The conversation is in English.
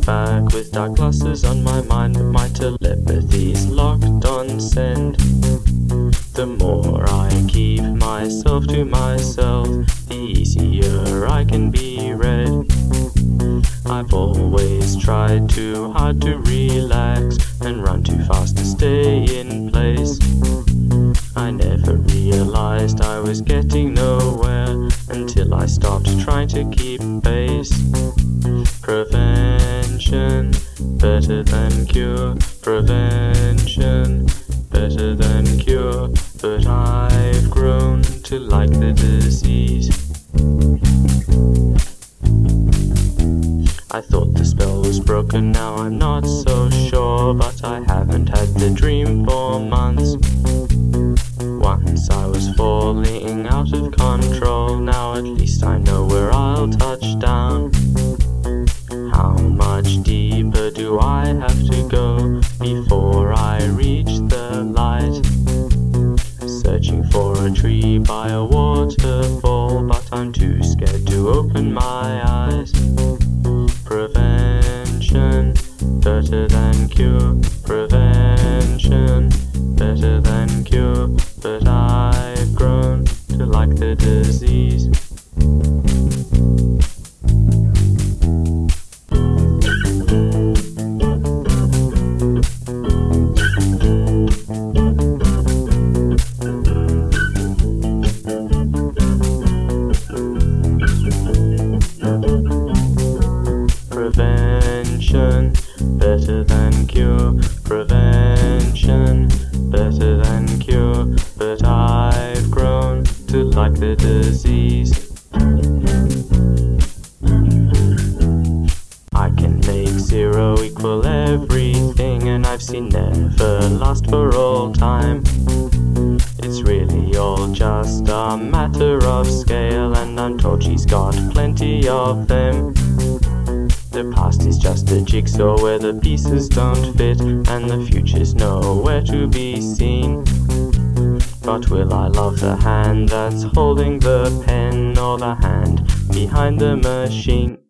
back with dark glasses on my mind, but my telepathy's locked on send. The more I keep myself to myself, the easier I can be read. I've always tried too hard to relax and run too fast to stay in place. I never realized I was getting nowhere until I stopped trying to keep pace. Prevention, better than cure. Prevention, better than cure. But I've grown to like the disease. I thought the spell was broken, now I'm not so sure, but I haven't had the dream for months. Once I was falling out of control, now at least I know where I'll touch down. How much deeper do I have to go before I reach the light? Searching for a tree by a waterfall, but I'm too scared to open my eyes. Prevention, better than cure. Prevention, better than cure. But I've grown to like the disease. Prevention, better than cure. Prevention, better than cure. But I've grown to like the disease. I can make 0 equal everything, and I've seen never last for all time. It's really all just a matter of scale, and I'm told she's got plenty of them. The past is just a jigsaw where the pieces don't fit, and the future's nowhere to be seen. But will I love the hand that's holding the pen, or the hand behind the machine?